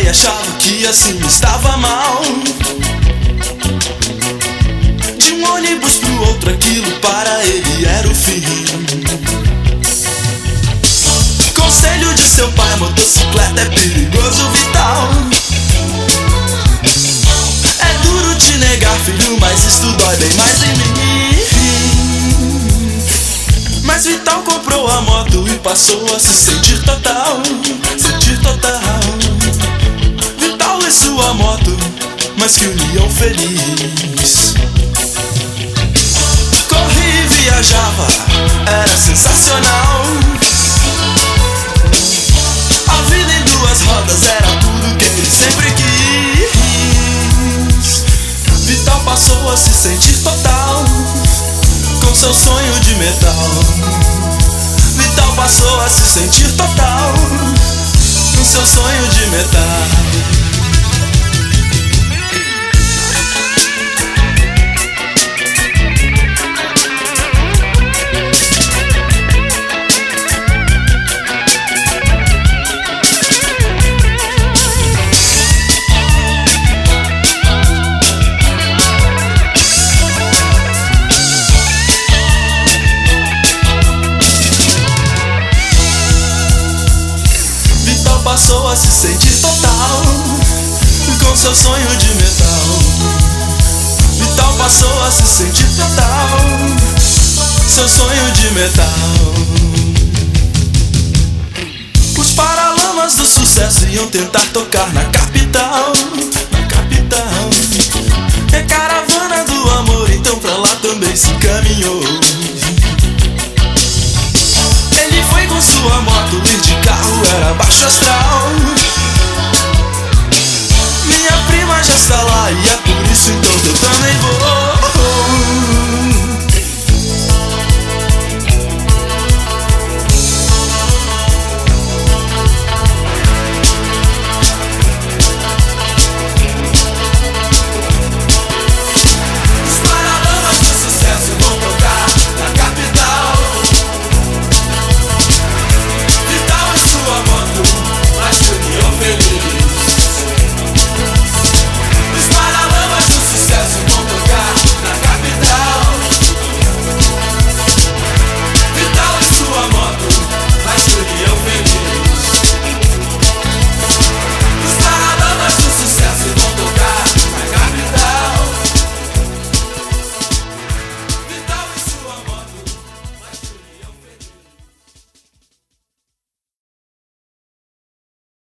achava que assim estava mal. De um ônibus pro outro, aquilo para ele era o fim. Conselho de seu pai: motocicleta é perigoso, Vital. É duro te negar, filho, mas isso dói bem mais em mim. Mas Vital comprou a moto e passou a se sentir total. Sentir total. Vital e sua moto, mas que união feliz. Corria e viajava, era sensacional. A vida em duas rodas era tudo que ele sempre quis. Vital passou a se sentir total com seu sonho de metal. Vital passou a se sentir total com seu sonho de metal. Passou a se sentir total com seu sonho de metal. Vital passou a se sentir total, seu sonho de metal. Os Paralamas do Sucesso iam tentar tocar na capital.